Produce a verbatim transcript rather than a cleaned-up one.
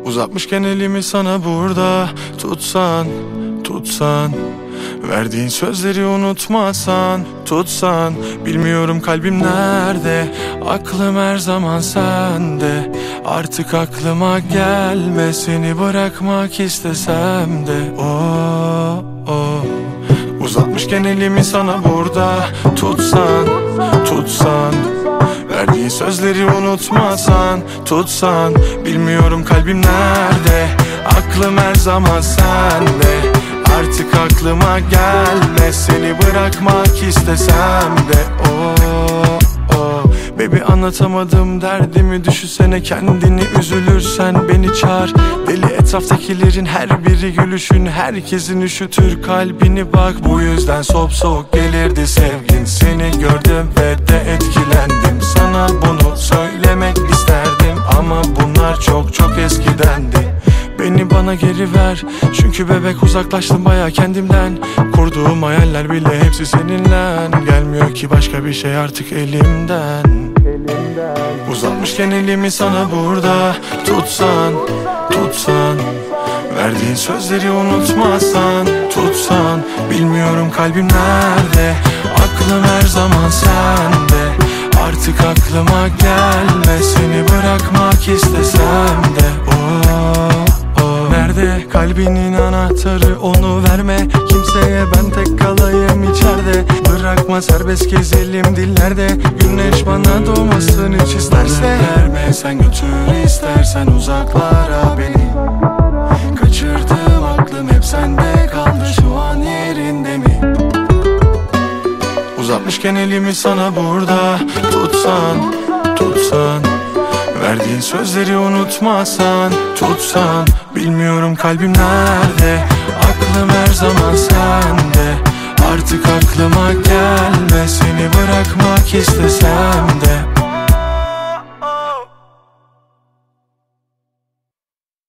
Uzatmışken elimi sana burada tutsan, tutsan, verdiğin sözleri unutmasan, tutsan. Bilmiyorum kalbim nerede, aklım her zaman sende. Artık aklıma gelme, seni bırakmak istesem de. Oh, oh. Uzatmışken elimi sana burada tutsan, tutsan, verdiğin sözleri unutmasan, tutsan. Bilmiyorum kalbim nerede, aklım her zaman sende. Artık aklıma gelme, seni bırakmak istesem de. Oh, oh. Baby anlatamadım derdimi, düşünsene kendini, üzülürsen beni çağır. Deli etraftakilerin her biri gülüşün, herkesin üşütür kalbini bak. Bu yüzden sop soğuk gelirdi sevgin, seni gördüm ve de etkilendim. Sana bunu söylemek isterdim ama bunlar çok çok eskidendi. Beni bana geri ver, çünkü bebek uzaklaştım baya kendimden. Kurduğum hayaller bile hepsi seninle. Gelmiyor ki başka bir şey artık elimden, elimden. Uzatmışken elimi sana burada tutsan, tutsan, verdiğin sözleri unutmasan, tutsan. Bilmiyorum kalbim nerede, aklım her zaman sende. Artık aklıma gelme, seni bırakmak istesem de. Oh, oh. Nerede kalbinin anahtarı, onu verme kimseye, ben tek kalayım içeride. Bırakma serbest gezelim dillerde, güneş bana doğmasın hiç isterse. Verme sen götür istersen uzaklara beni. Kaçırdım aklım hep sende kaldı, şu an yerinde mi? Uzatmışken elimi sana burada tutsan, tutsan, verdiğin sözleri unutmasan, tutsan. Bilmiyorum kalbim nerede, aklım her zaman sende. Artık aklıma gelme, seni bırakmak istesem de.